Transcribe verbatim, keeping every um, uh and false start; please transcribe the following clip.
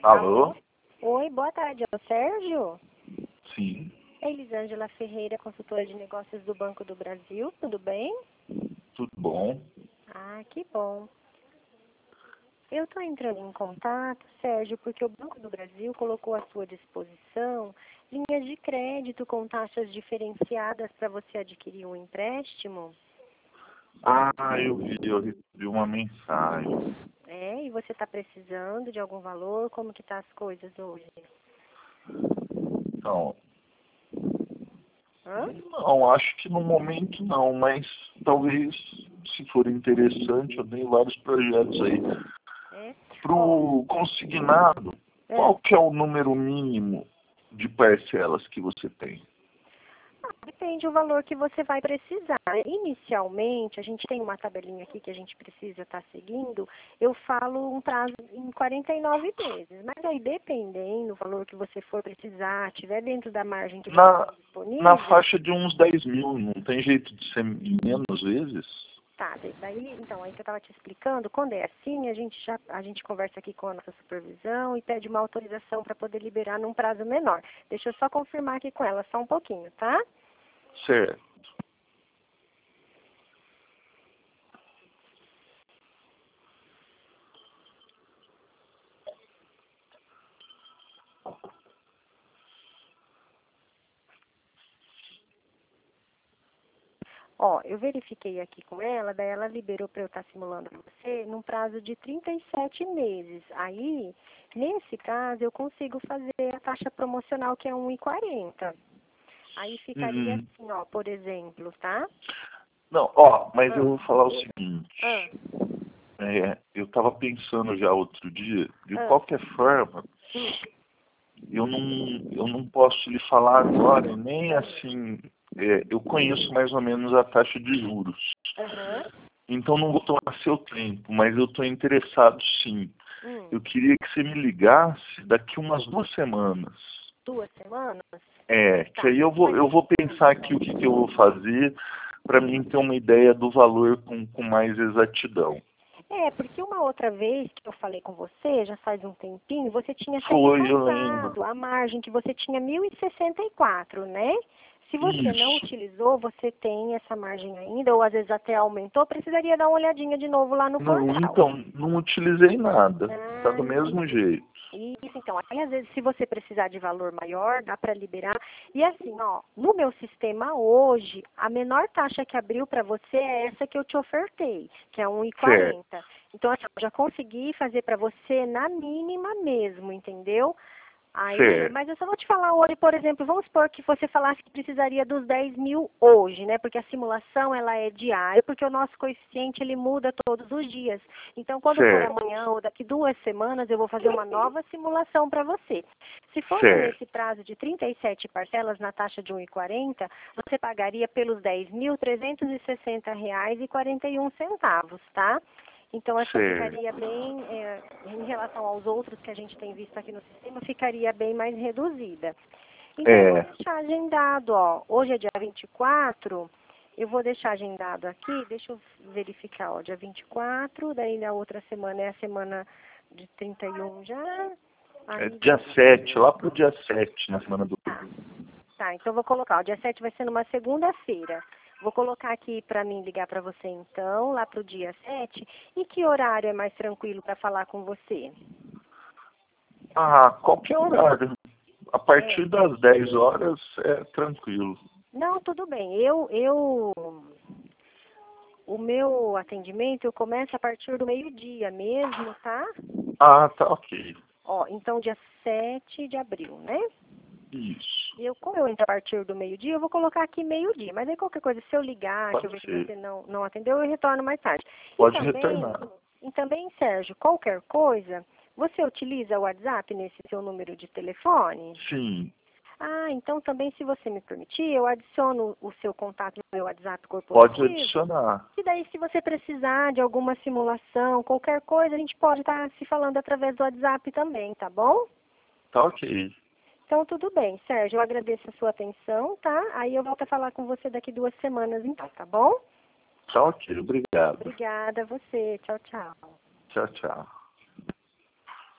Alô? Oi, boa tarde, é o Sérgio? Sim. É Elisângela Ferreira, consultora de negócios do Banco do Brasil, tudo bem? Tudo bom? Ah, que bom. Eu estou entrando em contato, Sérgio, porque o Banco do Brasil colocou à sua disposição linhas de crédito com taxas diferenciadas para você adquirir um empréstimo. Ah, eu vi, eu recebi uma mensagem. É, e você está precisando de algum valor? Como que tá as coisas hoje? Então, Hã? não, acho que no momento não, mas talvez, se for interessante, eu tenho vários projetos aí. É? Pro consignado, É. qual que é o número mínimo de parcelas que você tem? Depende do valor que você vai precisar. Inicialmente, a gente tem uma tabelinha aqui que a gente precisa estar seguindo. Eu falo um prazo em quarenta e nove meses. Mas aí, dependendo do valor que você for precisar, tiver dentro da margem que você Na, tem disponível... na faixa de uns dez mil, não tem jeito de ser menos vezes? Tá, daí, então, aí que eu estava te explicando, quando é assim, a gente já a gente conversa aqui com a nossa supervisão e pede uma autorização para poder liberar num prazo menor. Deixa eu só confirmar aqui com ela, só um pouquinho, tá? Certo. Ó, eu verifiquei aqui com ela, daí ela liberou para eu estar simulando para você num prazo de trinta e sete meses. Aí, nesse prazo, eu consigo fazer a taxa promocional, que é um e quarenta. Aí ficaria Uhum. assim, ó, por exemplo, tá? Não, ó, mas Ah. eu vou falar o seguinte. Ah, É, eu estava pensando já outro dia, de ah, qualquer forma, hum, eu não, eu não posso lhe falar agora, nem assim, é, eu conheço mais ou menos a taxa de juros. aham, Então não vou tomar seu tempo, mas eu estou interessado sim. hum. Eu queria que você me ligasse daqui umas duas semanas. Duas semanas? É, que Tá. aí eu vou, eu vou pensar aqui o que, que eu vou fazer para mim ter uma ideia do valor com, com mais exatidão. É, porque uma outra vez que eu falei com você, já faz um tempinho, você tinha até me Foi, eu lembro. passado a margem que você tinha mil e sessenta e quatro, né? Se você não Isso. utilizou, você tem essa margem ainda, ou às vezes até aumentou, precisaria dar uma olhadinha de novo lá no Não, portal. então, não utilizei nada. Tá Ah, do mesmo entendi. jeito. Isso, então, aí às vezes se você precisar de valor maior, dá para liberar. E assim, ó, no meu sistema hoje, a menor taxa que abriu para você é essa que eu te ofertei, que é um e Certo, quarenta. Então, assim, eu já consegui fazer para você na mínima mesmo, entendeu? Aí, certo, mas eu só vou te falar hoje, por exemplo, vamos supor que você falasse que precisaria dos dez mil hoje, né? Porque a simulação, ela é diária, porque o nosso coeficiente, ele muda todos os dias. Então, quando for certo, amanhã ou daqui duas semanas, eu vou fazer uma nova simulação para você. Se fosse certo, nesse prazo de trinta e sete parcelas na taxa de um e quarenta, você pagaria pelos dez mil, trezentos e sessenta reais e quarenta e um centavos, tá? Então, essa certo. ficaria bem, é, em relação aos outros que a gente tem visto aqui no sistema, ficaria bem mais reduzida. Então, eu vou É, deixar agendado, ó, hoje é dia vinte e quatro, eu vou deixar agendado aqui, deixa eu verificar, ó, dia vinte e quatro, daí na outra semana é a semana de trinta e um já, é aí, dia sete, lá pro dia sete, na semana do... tá, tá, então eu vou colocar, o dia sete vai ser numa segunda-feira. Vou colocar aqui para mim ligar para você então, lá para o dia sete. E que horário é mais tranquilo para falar com você? Ah, qualquer horário. A É. partir das dez horas é tranquilo. Não, tudo bem. Eu, eu, o meu atendimento eu começo a partir do meio-dia mesmo, tá? Ah, tá ok. Ó, então dia sete de abril, né? Isso. Eu, como eu entro a partir do meio-dia, eu vou colocar aqui meio-dia. Mas aí qualquer coisa, se eu ligar, que eu Pode ver que ser. você não, não atendeu, eu retorno mais tarde. E Pode também, retornar. e também, Sérgio, qualquer coisa, você utiliza o WhatsApp nesse seu número de telefone? Sim, Ah, então também, se você me permitir, eu adiciono o seu contato no meu WhatsApp pode corporativo. adicionar. E daí, se você precisar de alguma simulação, qualquer coisa, a gente pode estar se falando através do WhatsApp também, tá bom? Tá ok. Então, tudo bem, Sérgio. Eu agradeço a sua atenção, tá? Aí eu volto a falar com você daqui duas semanas, então, tá bom? Tá ok, obrigado. Obrigada a você. Tchau, tchau. Tchau, tchau.